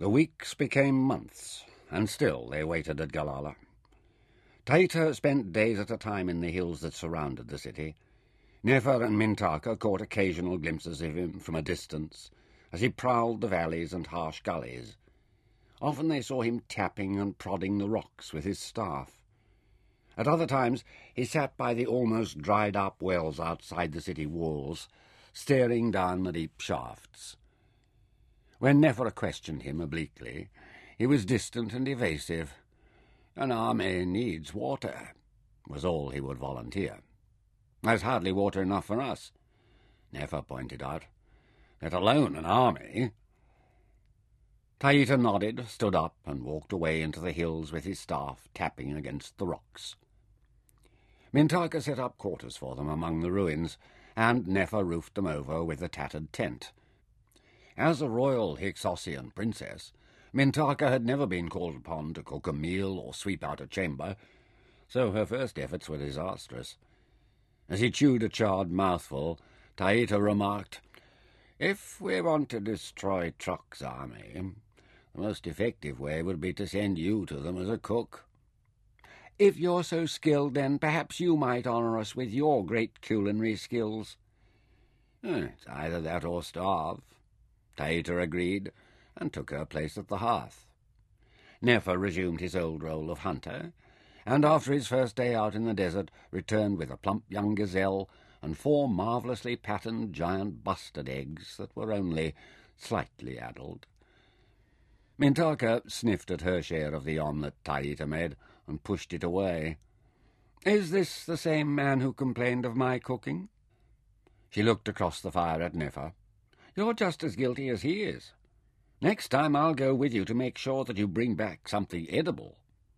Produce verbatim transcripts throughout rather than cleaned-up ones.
The weeks became months, and still they waited at Galala. Taita spent days at a time in the hills that surrounded the city. Nefer and Mintaka caught occasional glimpses of him from a distance as he prowled the valleys and harsh gullies. Often they saw him tapping and prodding the rocks with his staff. At other times he sat by the almost dried-up wells outside the city walls, staring down the deep shafts. When Nefer questioned him obliquely, he was distant and evasive. "An army needs water," was all he would volunteer. "There's hardly water enough for us," Nefer pointed out, "let alone an army." Taita nodded, stood up, and walked away into the hills with his staff tapping against the rocks. Mintaka set up quarters for them among the ruins, and Nefer roofed them over with a tattered tent. As a royal Hyksossian princess, Mintaka had never been called upon to cook a meal or sweep out a chamber, so her first efforts were disastrous. As he chewed a charred mouthful, Taita remarked, "If we want to destroy Trok's army, the most effective way would be to send you to them as a cook." "If you're so skilled, then perhaps you might honour us with your great culinary skills." "It's either that or starve," Taita agreed, and took her place at the hearth. Nefer resumed his old role of hunter, and after his first day out in the desert returned with a plump young gazelle and four marvellously patterned giant bustard eggs that were only slightly addled. Mintaka sniffed at her share of the omelette Taita made and pushed it away. "Is this the same man who complained of my cooking?" She looked across the fire at Nefer. "You're just as guilty as he is. Next time I'll go with you to make sure that you bring back something edible."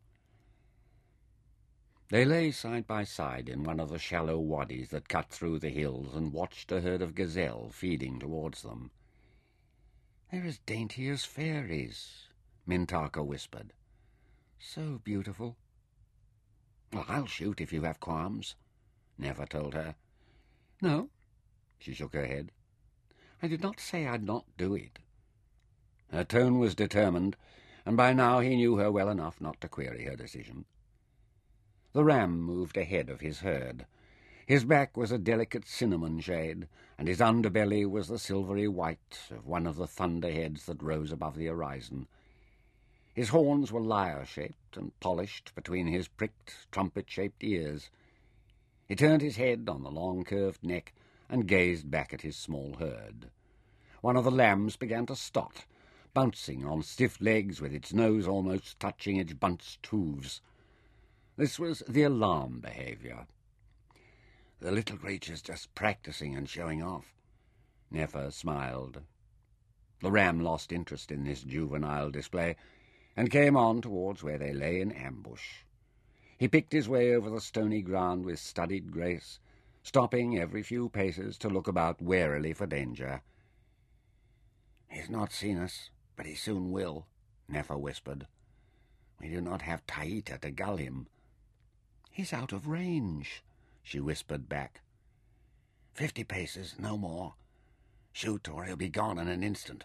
They lay side by side in one of the shallow wadis that cut through the hills and watched a herd of gazelle feeding towards them. "They're as dainty as fairies," Mintaka whispered. "So beautiful." "Well, I'll shoot if you have qualms," Nefer told her. "No," she shook her head. "I did not say I'd not do it." Her tone was determined, and by now he knew her well enough not to query her decision. The ram moved ahead of his herd. His back was a delicate cinnamon shade, and his underbelly was the silvery white of one of the thunderheads that rose above the horizon. His horns were lyre-shaped and polished between his pricked, trumpet-shaped ears. He turned his head on the long curved neck and gazed back at his small herd. One of the lambs began to stot, bouncing on stiff legs with its nose almost touching its bunched hooves. This was the alarm behaviour. "The little creature's just practising and showing off," Nefer smiled. The ram lost interest in this juvenile display and came on towards where they lay in ambush. He picked his way over the stony ground with studied grace, stopping every few paces to look about warily for danger. "He's not seen us, but he soon will," Nefer whispered. "We do not have Taita to gull him." "He's out of range," she whispered back. "Fifty paces, no more. Shoot, or he'll be gone in an instant."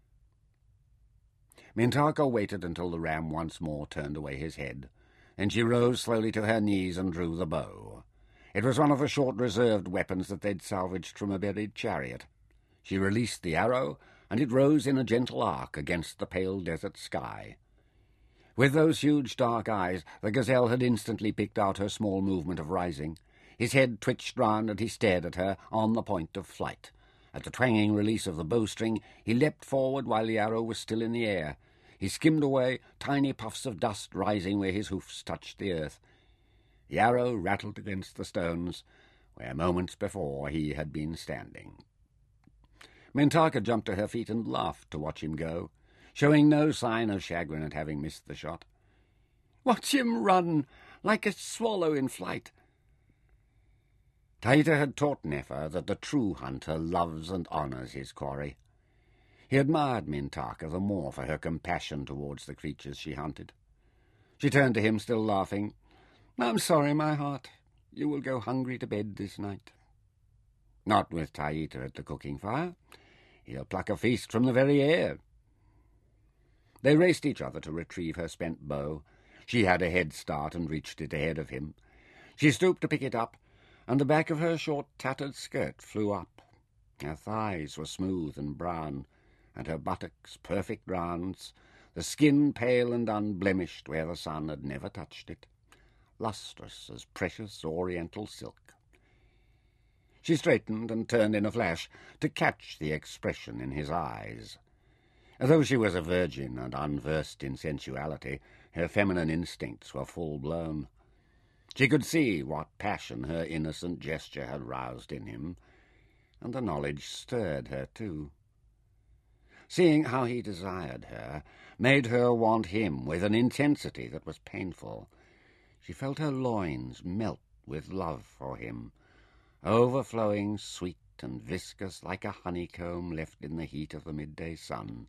Mintaka waited until the ram once more turned away his head, and she rose slowly to her knees and drew the bow. It was one of the short reserved weapons that they'd salvaged from a buried chariot. She released the arrow, and it rose in a gentle arc against the pale desert sky. With those huge dark eyes, the gazelle had instantly picked out her small movement of rising. His head twitched round, and he stared at her, on the point of flight. At the twanging release of the bowstring, he leapt forward while the arrow was still in the air. He skimmed away, tiny puffs of dust rising where his hoofs touched the earth. The arrow rattled against the stones, where moments before he had been standing. Mintaka jumped to her feet and laughed to watch him go, showing no sign of chagrin at having missed the shot. "Watch him run, like a swallow in flight." Taita had taught Nefer that the true hunter loves and honours his quarry. He admired Mintaka the more for her compassion towards the creatures she hunted. She turned to him, still laughing. "I'm sorry, my heart. You will go hungry to bed this night." "Not with Taita at the cooking fire. He'll pluck a feast from the very air." They raced each other to retrieve her spent bow. She had a head start and reached it ahead of him. She stooped to pick it up, and the back of her short tattered skirt flew up. Her thighs were smooth and brown, and her buttocks perfect rounds, the skin pale and unblemished where the sun had never touched it, lustrous as precious oriental silk. She straightened and turned in a flash to catch the expression in his eyes. Though she was a virgin and unversed in sensuality, her feminine instincts were full-blown. She could see what passion her innocent gesture had roused in him, and the knowledge stirred her too. Seeing how he desired her made her want him with an intensity that was painful. She felt her loins melt with love for him, overflowing sweet and viscous like a honeycomb left in the heat of the midday sun.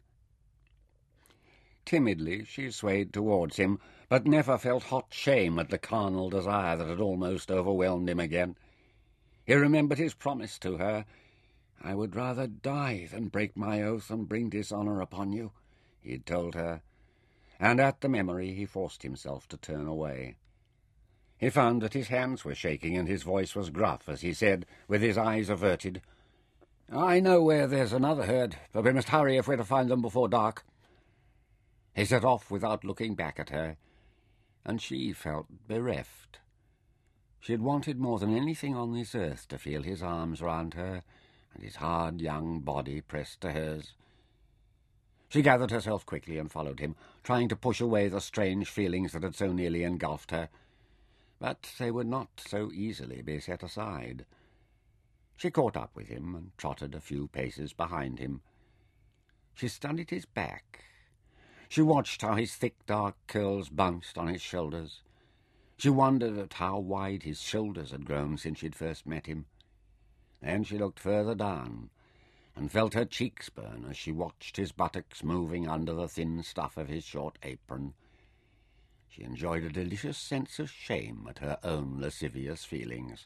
Timidly she swayed towards him, but never felt hot shame at the carnal desire that had almost overwhelmed him again. He remembered his promise to her. "I would rather die than break my oath and bring dishonour upon you," he had told her, and at the memory he forced himself to turn away. He found that his hands were shaking and his voice was gruff as he said, with his eyes averted, "I know where there's another herd, but we must hurry if we're to find them before dark." He set off without looking back at her, and she felt bereft. She had wanted more than anything on this earth to feel his arms round her, and his hard young body pressed to hers. She gathered herself quickly and followed him, trying to push away the strange feelings that had so nearly engulfed her. But they would not so easily be set aside. She caught up with him and trotted a few paces behind him. She studied his back. She watched how his thick dark curls bounced on his shoulders. She wondered at how wide his shoulders had grown since she had first met him. Then she looked further down, and felt her cheeks burn as she watched his buttocks moving under the thin stuff of his short apron. She enjoyed a delicious sense of shame at her own lascivious feelings.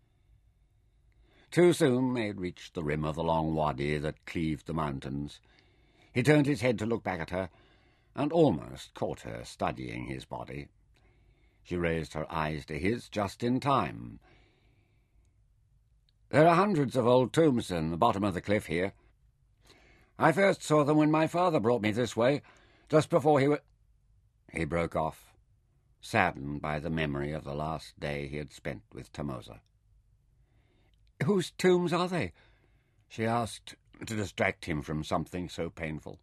Too soon they had reached the rim of the long wadi that cleaved the mountains. He turned his head to look back at her, and almost caught her studying his body. She raised her eyes to his just in time. "There are hundreds of old tombs in the bottom of the cliff here. I first saw them when my father brought me this way, just before he wa—" He broke off, saddened by the memory of the last day he had spent with Tamosa. "Whose tombs are they?" she asked, to distract him from something so painful.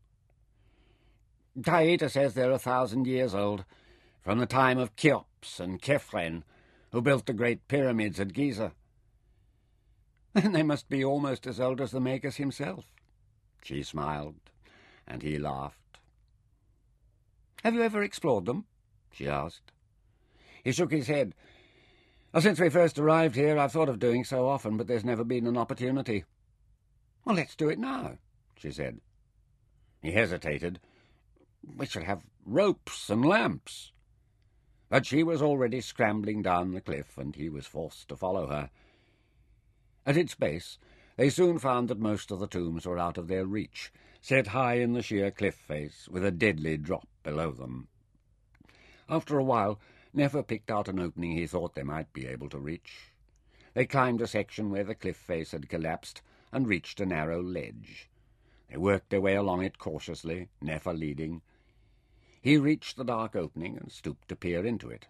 "Taita says they're a thousand years old, from the time of Cheops and Khephren, who built the great pyramids at Giza." "Then they must be almost as old as the Magus himself." She smiled, and he laughed. "Have you ever explored them?" she asked. He shook his head. "Since we first arrived here, I've thought of doing so often, but there's never been an opportunity." "Well, let's do it now," she said. He hesitated. "We should have ropes and lamps." But she was already scrambling down the cliff, and he was forced to follow her. At its base, they soon found that most of the tombs were out of their reach, set high in the sheer cliff face, with a deadly drop below them. After a while, Nefer picked out an opening he thought they might be able to reach. They climbed a section where the cliff face had collapsed and reached a narrow ledge. They worked their way along it cautiously, Nefer leading. He reached the dark opening and stooped to peer into it.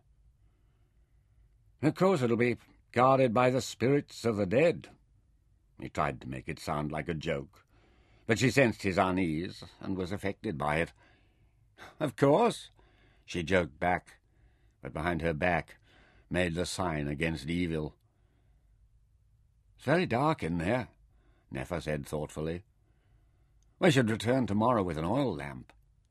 "Of course it'll be guarded by the spirits of the dead." He tried to make it sound like a joke, but she sensed his unease and was affected by it. "Of course," she joked back, but behind her back made the sign against evil. "It's very dark in there," Nefer said thoughtfully. "We should return tomorrow with an oil lamp."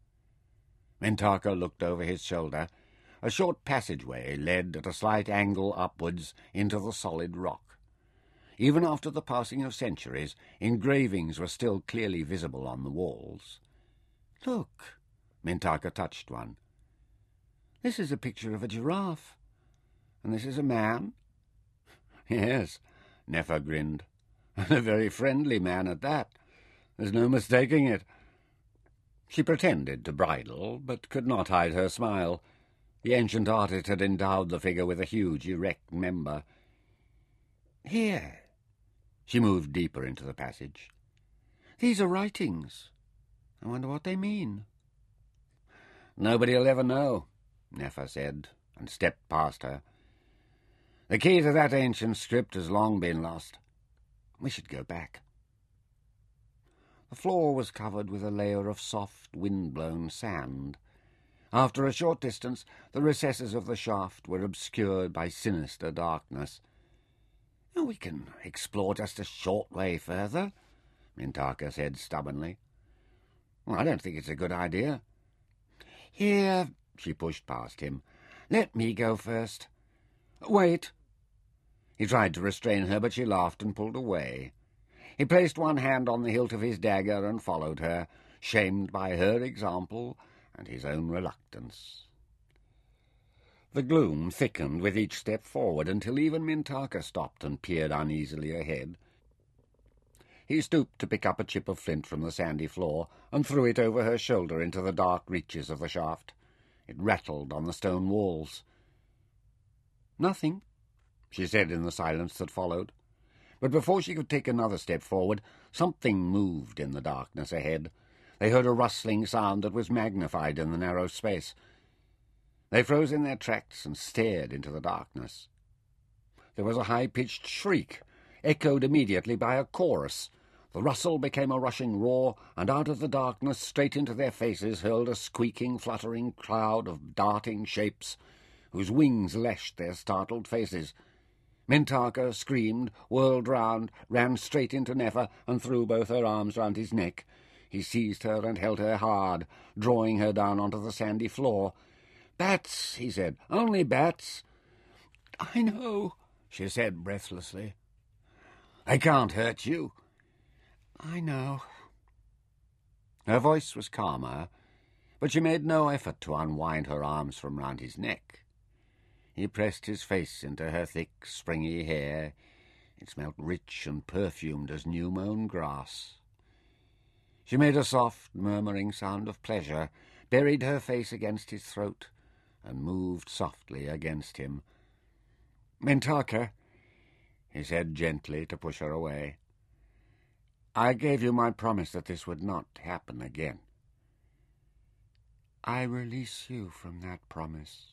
Mintaka looked over his shoulder. A short passageway led at a slight angle upwards into the solid rock. Even after the passing of centuries, engravings were still clearly visible on the walls. "Look," Mintaka touched one. "This is a picture of a giraffe. And this is a man." "Yes," Nefer grinned, "and a very friendly man at that. There's no mistaking it." She pretended to bridle, but could not hide her smile. The ancient artist had endowed the figure with a huge, erect member. "Here." She moved deeper into the passage. "These are writings. I wonder what they mean." "Nobody'll ever know," Nefer said, and stepped past her. "The key to that ancient script has long been lost. We should go back." The floor was covered with a layer of soft, wind-blown sand. After a short distance, the recesses of the shaft were obscured by sinister darkness. "We can explore just a short way further," Mintaka said stubbornly. "I don't think it's a good idea." "Here," she pushed past him. "Let me go first." "Wait." He tried to restrain her, but she laughed and pulled away. He placed one hand on the hilt of his dagger and followed her, shamed by her example and his own reluctance. The gloom thickened with each step forward until even Mintaka stopped and peered uneasily ahead. He stooped to pick up a chip of flint from the sandy floor and threw it over her shoulder into the dark reaches of the shaft. It rattled on the stone walls. "Nothing," she said in the silence that followed. But before she could take another step forward, something moved in the darkness ahead. They heard a rustling sound that was magnified in the narrow space. They froze in their tracks and stared into the darkness. There was a high-pitched shriek, echoed immediately by a chorus. The rustle became a rushing roar, and out of the darkness, straight into their faces, hurled a squeaking, fluttering cloud of darting shapes, whose wings lashed their startled faces. Mintaka screamed, whirled round, ran straight into Nefer, and threw both her arms round his neck. He seized her and held her hard, drawing her down onto the sandy floor. "Bats," he said, "only bats." "I know," she said breathlessly. "They can't hurt you." "I know." Her voice was calmer, but she made no effort to unwind her arms from round his neck. He pressed his face into her thick, springy hair. It smelt rich and perfumed as new-mown grass. She made a soft, murmuring sound of pleasure, buried her face against his throat, and moved softly against him. "Mintaka," he said gently to push her away, "I gave you my promise that this would not happen again." "I release you from that promise."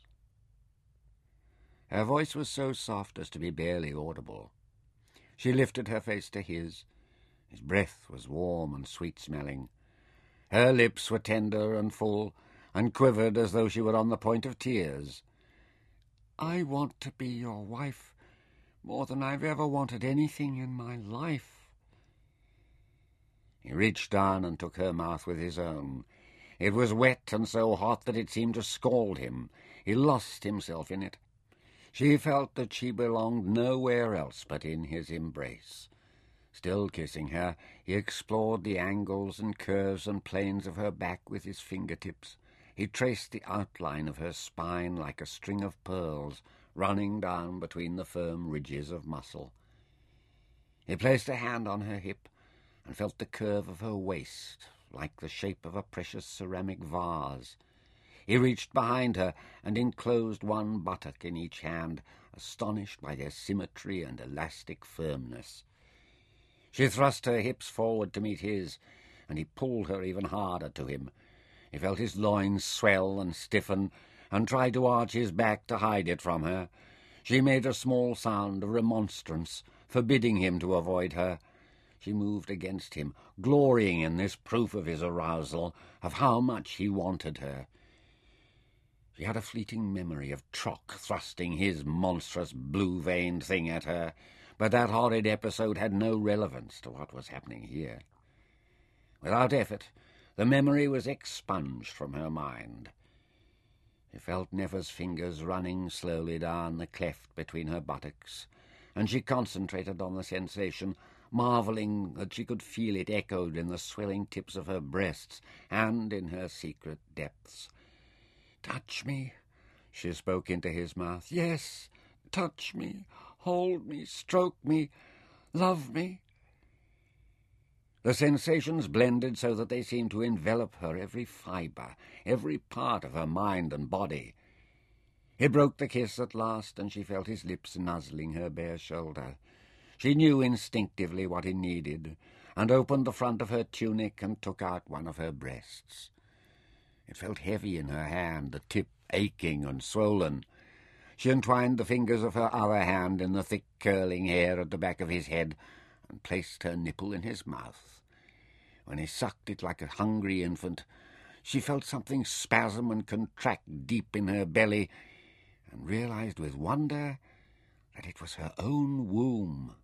Her voice was so soft as to be barely audible. She lifted her face to his. His breath was warm and sweet-smelling. Her lips were tender and full, and quivered as though she were on the point of tears. "I want to be your wife more than I've ever wanted anything in my life." He reached down and took her mouth with his own. It was wet and so hot that it seemed to scald him. He lost himself in it. She felt that she belonged nowhere else but in his embrace. Still kissing her, he explored the angles and curves and planes of her back with his fingertips. He traced the outline of her spine like a string of pearls running down between the firm ridges of muscle. He placed a hand on her hip and felt the curve of her waist, like the shape of a precious ceramic vase. He reached behind her and enclosed one buttock in each hand, astonished by their symmetry and elastic firmness. She thrust her hips forward to meet his, and he pulled her even harder to him. He felt his loins swell and stiffen, and tried to arch his back to hide it from her. She made a small sound of remonstrance, forbidding him to avoid her. She moved against him, glorying in this proof of his arousal, of how much he wanted her. She had a fleeting memory of Trock thrusting his monstrous blue-veined thing at her, but that horrid episode had no relevance to what was happening here. Without effort, the memory was expunged from her mind. She felt Nefer's fingers running slowly down the cleft between her buttocks, and she concentrated on the sensation, marvelling that she could feel it echoed in the swelling tips of her breasts and in her secret depths. "Touch me," she spoke into his mouth. "Yes, touch me, hold me, stroke me, love me." The sensations blended so that they seemed to envelop her every fibre, every part of her mind and body. He broke the kiss at last, and she felt his lips nuzzling her bare shoulder. She knew instinctively what he needed, and opened the front of her tunic and took out one of her breasts. It felt heavy in her hand, the tip aching and swollen. She entwined the fingers of her other hand in the thick curling hair at the back of his head and placed her nipple in his mouth. When he sucked it like a hungry infant, she felt something spasm and contract deep in her belly, and realized with wonder that it was her own womb.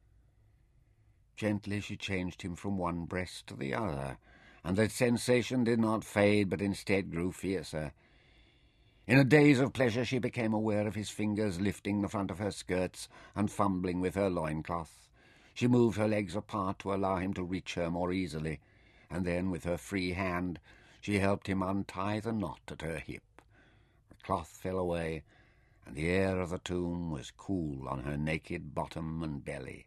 Gently she changed him from one breast to the other, and that sensation did not fade, but instead grew fiercer. In a daze of pleasure she became aware of his fingers lifting the front of her skirts and fumbling with her loincloth. She moved her legs apart to allow him to reach her more easily, and then, with her free hand, she helped him untie the knot at her hip. The cloth fell away, and the air of the tomb was cool on her naked bottom and belly.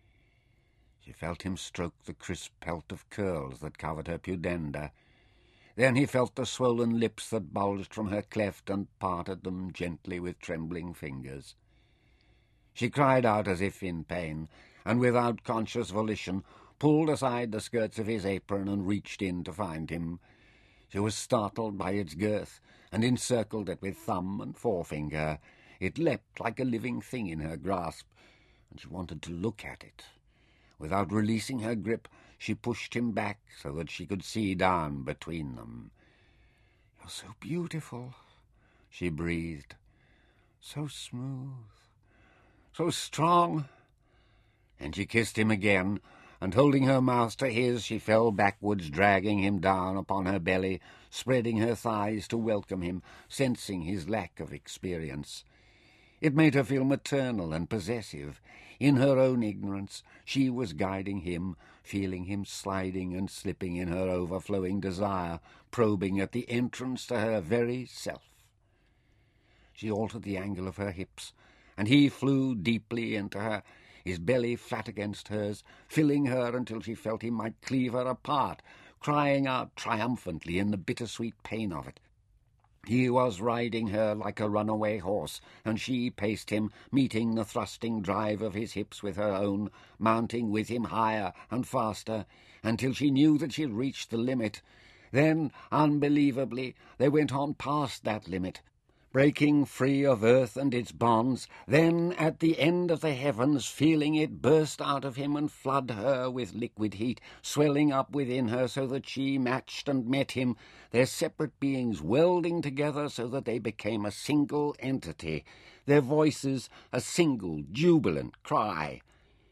She felt him stroke the crisp pelt of curls that covered her pudenda. Then he felt the swollen lips that bulged from her cleft and parted them gently with trembling fingers. She cried out as if in pain, and without conscious volition pulled aside the skirts of his apron and reached in to find him. She was startled by its girth, and encircled it with thumb and forefinger. It leapt like a living thing in her grasp, and she wanted to look at it. Without releasing her grip, she pushed him back so that she could see down between them. "You're so beautiful," she breathed. "So smooth, so strong." And she kissed him again, and holding her mouth to his, she fell backwards, dragging him down upon her belly, spreading her thighs to welcome him, sensing his lack of experience. It made her feel maternal and possessive. In her own ignorance, she was guiding him, feeling him sliding and slipping in her overflowing desire, probing at the entrance to her very self. She altered the angle of her hips, and he flew deeply into her, his belly flat against hers, filling her until she felt he might cleave her apart, crying out triumphantly in the bittersweet pain of it. He was riding her like a runaway horse, and she paced him, meeting the thrusting drive of his hips with her own, mounting with him higher and faster, until she knew that she had reached the limit. Then, unbelievably, they went on past that limit, breaking free of earth and its bonds, then at the end of the heavens feeling it burst out of him and flood her with liquid heat, swelling up within her so that she matched and met him, their separate beings welding together so that they became a single entity, their voices a single jubilant cry.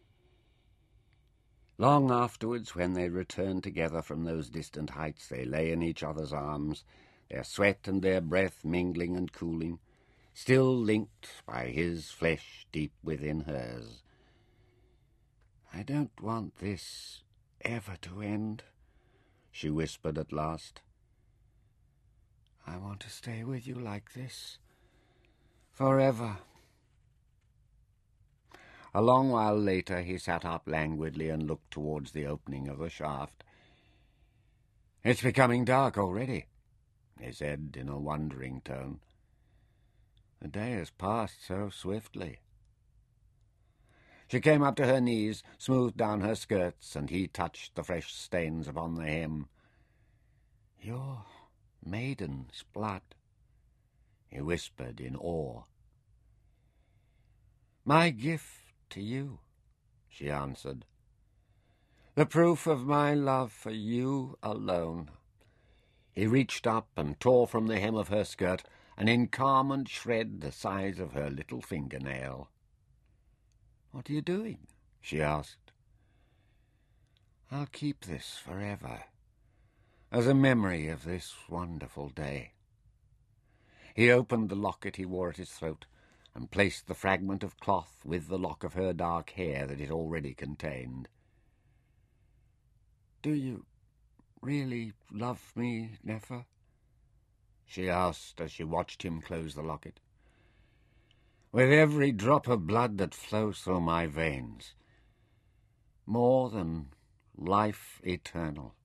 Long afterwards, when they returned together from those distant heights, they lay in each other's arms, their sweat and their breath mingling and cooling, still linked by his flesh deep within hers. "I don't want this ever to end," she whispered at last. "I want to stay with you like this, forever." A long while later he sat up languidly and looked towards the opening of the shaft. "It's becoming dark already," he said in a wondering tone. "The day has passed so swiftly." She came up to her knees, smoothed down her skirts, and he touched the fresh stains upon the hem. "Your maiden's blood," he whispered in awe. "My gift to you," she answered. "The proof of my love for you alone." He reached up and tore from the hem of her skirt an encarmined shred the size of her little fingernail. "What are you doing?" she asked. "I'll keep this forever, as a memory of this wonderful day." He opened the locket he wore at his throat and placed the fragment of cloth with the lock of her dark hair that it already contained. "Do you really love me, Nefer?" she asked as she watched him close the locket. "With every drop of blood that flows through my veins. More than life eternal.